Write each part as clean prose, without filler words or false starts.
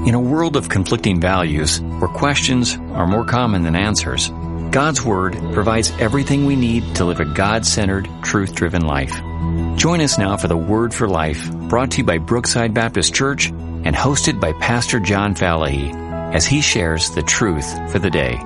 In a world of conflicting values, where questions are more common than answers, God's Word provides everything we need to live a God-centered, truth-driven life. Join us now for the Word for Life, brought to you by Brookside Baptist Church and hosted by Pastor John Falahy, as he shares the truth for the day.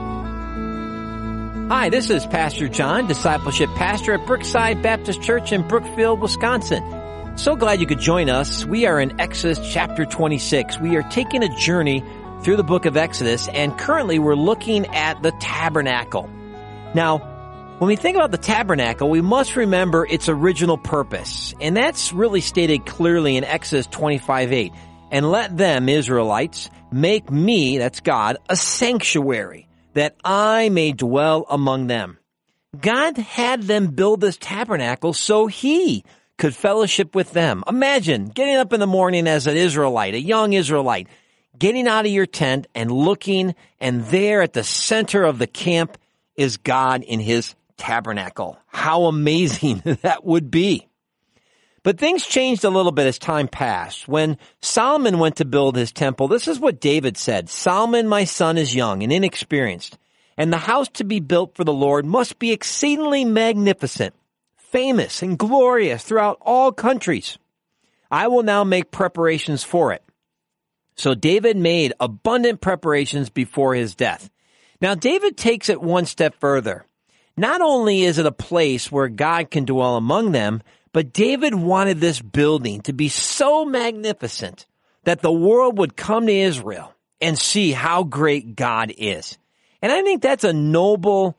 Hi, this is Pastor John, Discipleship Pastor at Brookside Baptist Church in Brookfield, Wisconsin. So glad you could join us. We are in Exodus chapter 26. We are taking a journey through the book of Exodus, and currently we're looking at the tabernacle. Now, when we think about the tabernacle, we must remember its original purpose, and that's really stated clearly in Exodus 25:8. And let them, Israelites, make me, that's God, a sanctuary, that I may dwell among them. God had them build this tabernacle so He could fellowship with them. Imagine getting up in the morning as an Israelite, a young Israelite, getting out of your tent and looking, and there at the center of the camp is God in His tabernacle. How amazing that would be. But things changed a little bit as time passed. When Solomon went to build his temple, this is what David said: Solomon, my son, is young and inexperienced, and the house to be built for the Lord must be exceedingly magnificent, famous and glorious throughout all countries. I will now make preparations for it. So David made abundant preparations before his death. Now David takes it one step further. Not only is it a place where God can dwell among them, but David wanted this building to be so magnificent that the world would come to Israel and see how great God is. And I think that's a noble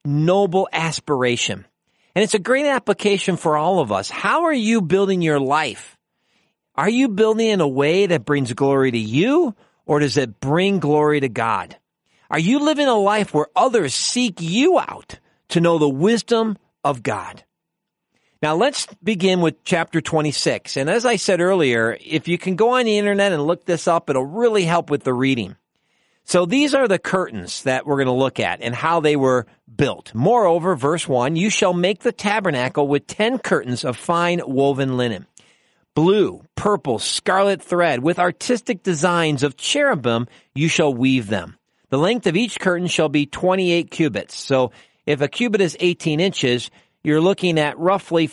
aspiration. And it's a great application for all of us. How are you building your life? Are you building in a way that brings glory to you, or does it bring glory to God? Are you living a life where others seek you out to know the wisdom of God? Now let's begin with chapter 26. And as I said earlier, if you can go on the internet and look this up, it'll really help with the reading. So these are the curtains that we're going to look at and how they were built. Moreover, verse 1, you shall make the tabernacle with 10 curtains of fine woven linen, blue, purple, scarlet thread, with artistic designs of cherubim you shall weave them. The length of each curtain shall be 28 cubits. So if a cubit is 18 inches, you're looking at roughly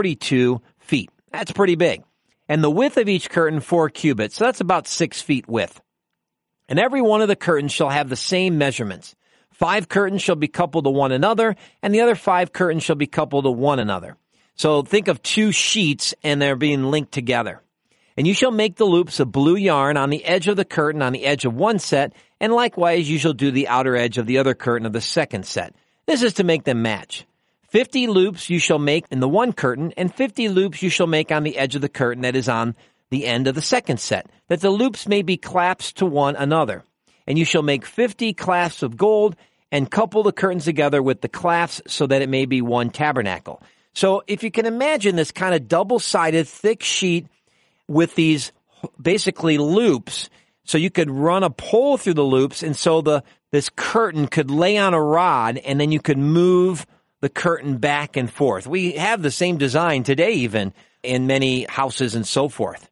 42 feet. That's pretty big. And the width of each curtain, 4 cubits. So that's about 6 feet width. And every one of the curtains shall have the same measurements. 5 curtains shall be coupled to one another, and the other 5 curtains shall be coupled to one another. So think of 2 sheets, and they're being linked together. And you shall make the loops of blue yarn on the edge of the curtain on the edge of one set, and likewise you shall do the outer edge of the other curtain of the second set. This is to make them match. 50 loops you shall make in the one curtain, and 50 loops you shall make on the edge of the curtain that is on the end of the second set, that the loops may be clasps to one another. And you shall make 50 clasps of gold, and couple the curtains together with the clasps so that it may be one tabernacle. So if you can imagine this kind of double-sided thick sheet with these basically loops, so you could run a pole through the loops, and so this curtain could lay on a rod, and then you could move the curtain back and forth. We have the same design today even in many houses and so forth.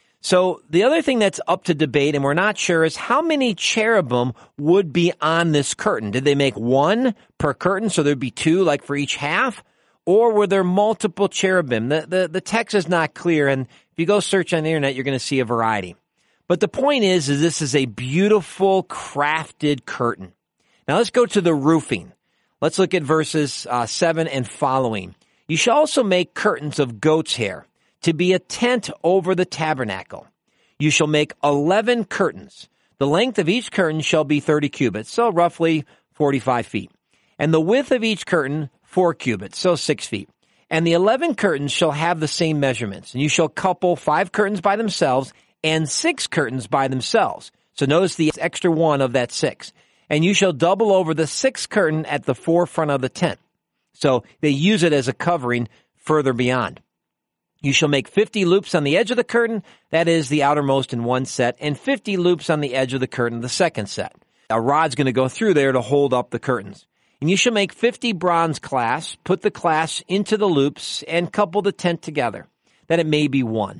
So the other thing that's up to debate, and we're not sure, is how many cherubim would be on this curtain. Did they make 1 per curtain, so there'd be 2 like for each half? Or were there multiple cherubim? The text is not clear, and if you go search on the internet, you're going to see a variety. But the point is this is a beautiful crafted curtain. Now let's go to the roofing. Let's look at verses 7 and following. You shall also make curtains of goat's hair, to be a tent over the tabernacle. You shall make 11 curtains. The length of each curtain shall be 30 cubits, so roughly 45 feet. And the width of each curtain, 4 cubits, so 6 feet. And the 11 curtains shall have the same measurements. And you shall couple 5 curtains by themselves and 6 curtains by themselves. So notice the extra 1 of that 6. And you shall double over the 6th curtain at the forefront of the tent. So they use it as a covering further beyond. You shall make 50 loops on the edge of the curtain, that is the outermost in one set, and 50 loops on the edge of the curtain, the second set. A rod's going to go through there to hold up the curtains. And you shall make 50 bronze clasps, put the clasps into the loops, and couple the tent together, that it may be one.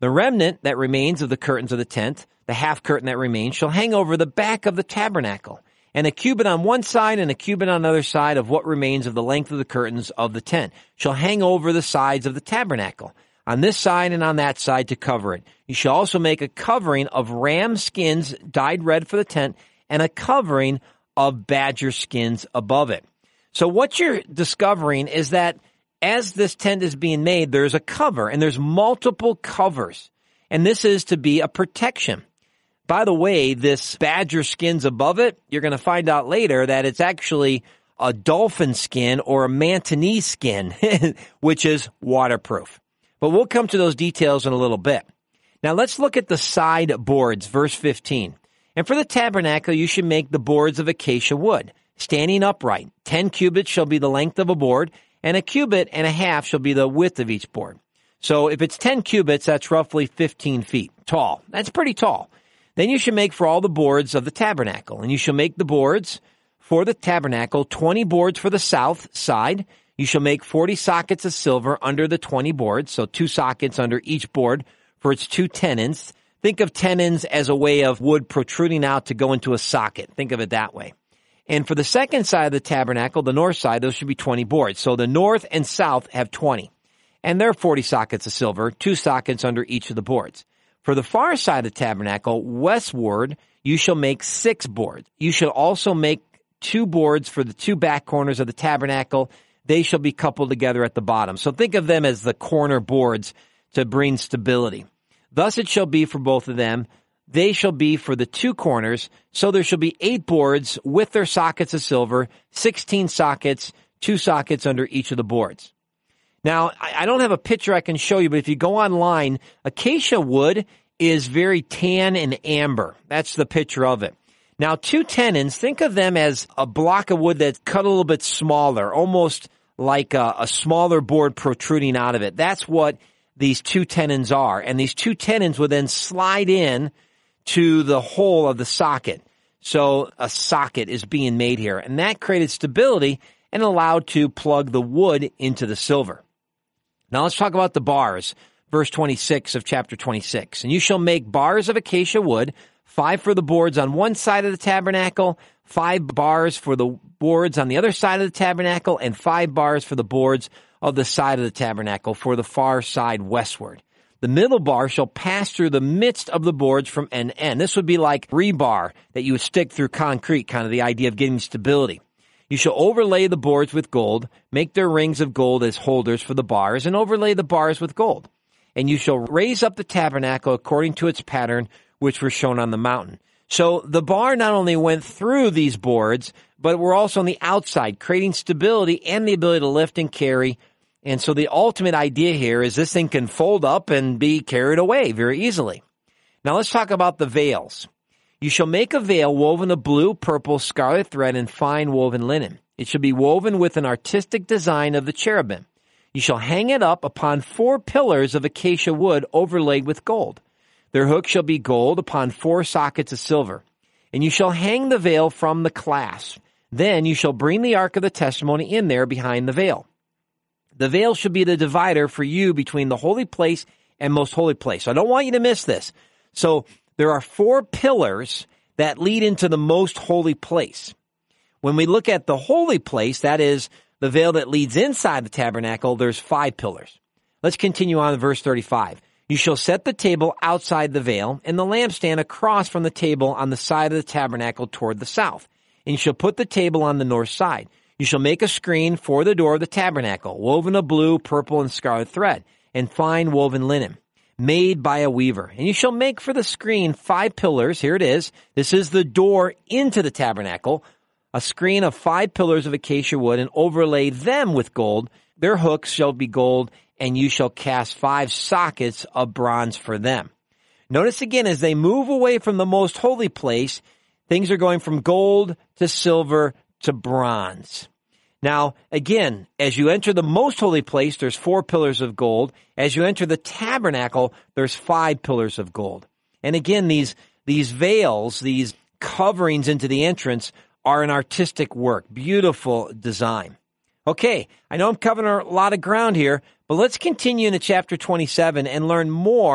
The remnant that remains of the curtains of the tent, the half curtain that remains, shall hang over the back of the tabernacle, and a cubit on one side and a cubit on the other side of what remains of the length of the curtains of the tent shall hang over the sides of the tabernacle, on this side and on that side to cover it. You shall also make a covering of ram skins dyed red for the tent, and a covering of badger skins above it. So what you're discovering is that as this tent is being made, there's a cover, and there's multiple covers, and this is to be a protection. By the way, this badger skins above it, you're going to find out later that it's actually a dolphin skin or a manatee skin, which is waterproof. But we'll come to those details in a little bit. Now let's look at the side boards, verse 15. And for the tabernacle you should make the boards of acacia wood, standing upright. 10 cubits shall be the length of a board, and a cubit and a half shall be the width of each board. So if it's 10 cubits, that's roughly 15 feet tall. That's pretty tall. Then you should make for all the boards of the tabernacle, and you shall make the boards for the tabernacle, 20 boards for the south side. You shall make 40 sockets of silver under the 20 boards, so 2 sockets under each board for its 2 tenons. Think of tenons as a way of wood protruding out to go into a socket. Think of it that way. And for the second side of the tabernacle, the north side, those should be 20 boards. So the north and south have 20. And there are 40 sockets of silver, 2 sockets under each of the boards. For the far side of the tabernacle, westward, you shall make 6 boards. You shall also make 2 boards for the 2 back corners of the tabernacle. They shall be coupled together at the bottom. So think of them as the corner boards to bring stability. Thus it shall be for both of them. They shall be for the 2 corners, so there shall be 8 boards with their sockets of silver, 16 sockets, 2 sockets under each of the boards. Now, I don't have a picture I can show you, but if you go online, acacia wood is very tan and amber. That's the picture of it. Now, 2 tenons, think of them as a block of wood that's cut a little bit smaller, almost like a smaller board protruding out of it. That's what these 2 tenons are. And these 2 tenons would then slide in to the hole of the socket. So a socket is being made here, and that created stability and allowed to plug the wood into the silver. Now let's talk about the bars, verse 26 of chapter 26. And you shall make bars of acacia wood, 5 for the boards on one side of the tabernacle, 5 bars for the boards on the other side of the tabernacle, and 5 bars for the boards of the side of the tabernacle for the far side westward. The middle bar shall pass through the midst of the boards from end to end. This would be like rebar that you would stick through concrete, kind of the idea of getting stability. You shall overlay the boards with gold, make their rings of gold as holders for the bars, and overlay the bars with gold. And you shall raise up the tabernacle according to its pattern, which were shown on the mountain. So the bar not only went through these boards, but were also on the outside, creating stability and the ability to lift and carry. And so the ultimate idea here is this thing can fold up and be carried away very easily. Now let's talk about the veils. You shall make a veil woven of blue, purple, scarlet thread, and fine woven linen. It shall be woven with an artistic design of the cherubim. You shall hang it up upon 4 pillars of acacia wood overlaid with gold. Their hook shall be gold upon 4 sockets of silver. And you shall hang the veil from the clasp. Then you shall bring the ark of the testimony in there behind the veil. The veil should be the divider for you between the holy place and most holy place. So I don't want you to miss this. So there are 4 pillars that lead into the most holy place. When we look at the holy place, that is the veil that leads inside the tabernacle, there's 5 pillars. Let's continue on to verse 35. You shall set the table outside the veil and the lampstand across from the table on the side of the tabernacle toward the south. And you shall put the table on the north side. You shall make a screen for the door of the tabernacle, woven of blue, purple, and scarlet thread, and fine woven linen, made by a weaver. And you shall make for the screen 5 pillars. Here it is. This is the door into the tabernacle. A screen of 5 pillars of acacia wood, and overlay them with gold. Their hooks shall be gold, and you shall cast 5 sockets of bronze for them. Notice again, as they move away from the most holy place, things are going from gold to silver to bronze. Now, again, as you enter the most holy place, there's 4 pillars of gold. As you enter the tabernacle, there's 5 pillars of gold. And again, these veils, these coverings into the entrance are an artistic work. Beautiful design. Okay, I know I'm covering a lot of ground here, but let's continue into chapter 27 and learn more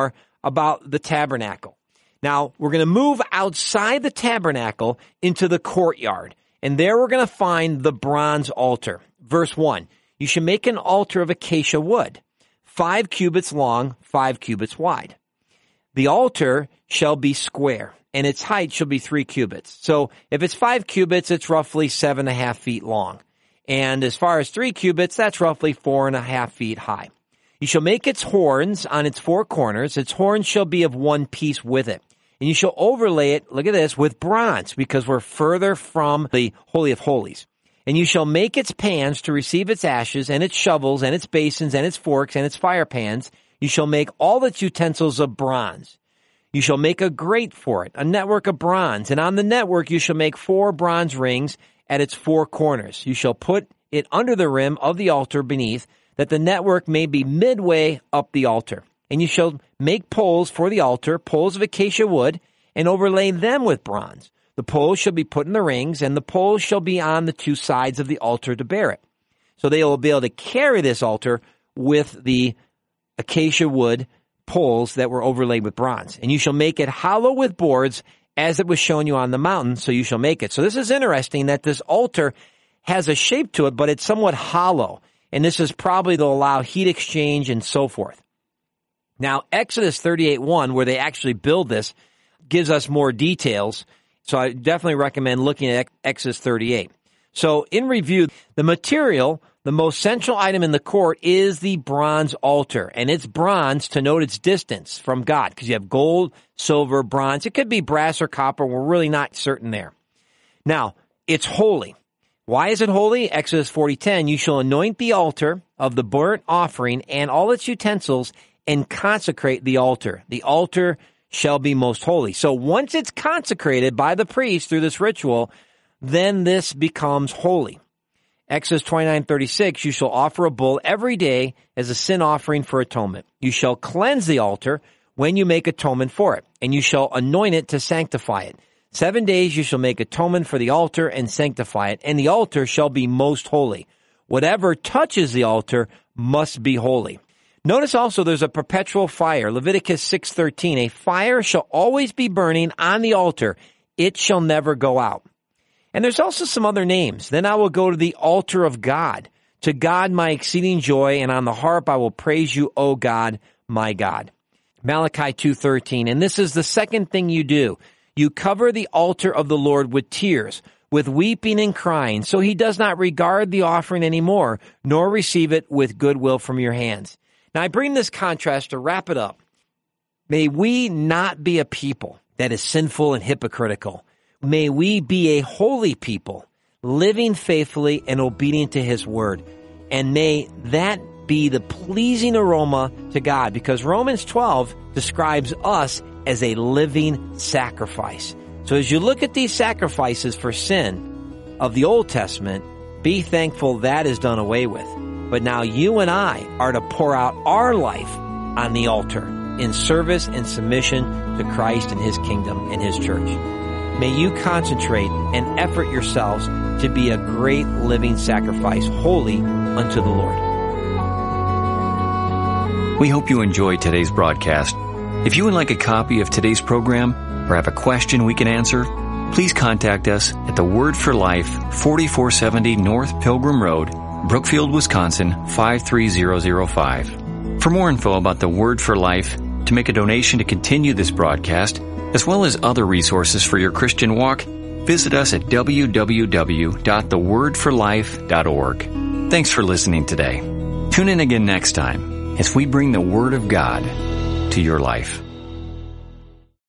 about the tabernacle. Now, we're going to move outside the tabernacle into the courtyard, and there we're going to find the bronze altar. Verse 1, you should make an altar of acacia wood, 5 cubits long, 5 cubits wide. The altar shall be square, and its height shall be 3 cubits. So if it's 5 cubits, it's roughly 7.5 feet long. And as far as 3 cubits, that's roughly 4.5 feet high. You shall make its horns on its 4 corners. Its horns shall be of one piece with it. And you shall overlay it, look at this, with bronze, because we're further from the Holy of Holies. And you shall make its pans to receive its ashes, and its shovels, and its basins, and its forks, and its fire pans. You shall make all its utensils of bronze. You shall make a grate for it, a network of bronze. And on the network you shall make 4 bronze rings at its 4 corners. You shall put it under the rim of the altar beneath, that the network may be midway up the altar. And you shall make poles for the altar, poles of acacia wood, and overlay them with bronze. The poles shall be put in the rings, and the poles shall be on the 2 sides of the altar to bear it. So they will be able to carry this altar with the acacia wood poles that were overlaid with bronze. And you shall make it hollow with boards, as it was shown you on the mountain, so you shall make it. So this is interesting that this altar has a shape to it, but it's somewhat hollow. And this is probably to allow heat exchange and so forth. Now, Exodus 38:1, where they actually build this, gives us more details. So I definitely recommend looking at Exodus 38. So in review, the material, the most central item in the court is the bronze altar. And it's bronze to note its distance from God, because you have gold, silver, bronze. It could be brass or copper. We're really not certain there. Now, it's holy. Why is it holy? Exodus 40:10, you shall anoint the altar of the burnt offering and all its utensils and consecrate the altar. The altar shall be most holy. So once it's consecrated by the priest through this ritual, then this becomes holy. Exodus 29:36, you shall offer a bull every day as a sin offering for atonement. You shall cleanse the altar when you make atonement for it, and you shall anoint it to sanctify it. 7 days you shall make atonement for the altar and sanctify it, and the altar shall be most holy. Whatever touches the altar must be holy. Notice also there's a perpetual fire. Leviticus 6:13, a fire shall always be burning on the altar. It shall never go out. And there's also some other names. Then I will go to the altar of God. To God my exceeding joy, and on the harp I will praise you, O God, my God. Malachi 2:13, and this is the second thing you do. You cover the altar of the Lord with tears, with weeping and crying, so he does not regard the offering anymore, nor receive it with goodwill from your hands. Now I bring this contrast to wrap it up. May we not be a people that is sinful and hypocritical. May we be a holy people, living faithfully and obedient to his word. And may that be the pleasing aroma to God, because Romans 12 describes us as a living sacrifice. So as you look at these sacrifices for sin of the Old Testament, be thankful that is done away with. But now you and I are to pour out our life on the altar in service and submission to Christ and his kingdom and his church. May you concentrate and effort yourselves to be a great living sacrifice, holy unto the Lord. We hope you enjoyed today's broadcast. If you would like a copy of today's program or have a question we can answer, please contact us at the Word for Life, 4470 North Pilgrim Road, Brookfield, Wisconsin, 53005. For more info about the Word for Life, to make a donation to continue this broadcast, as well as other resources for your Christian walk, visit us at www.thewordforlife.org. Thanks for listening today. Tune in again next time as we bring the Word of God to your life.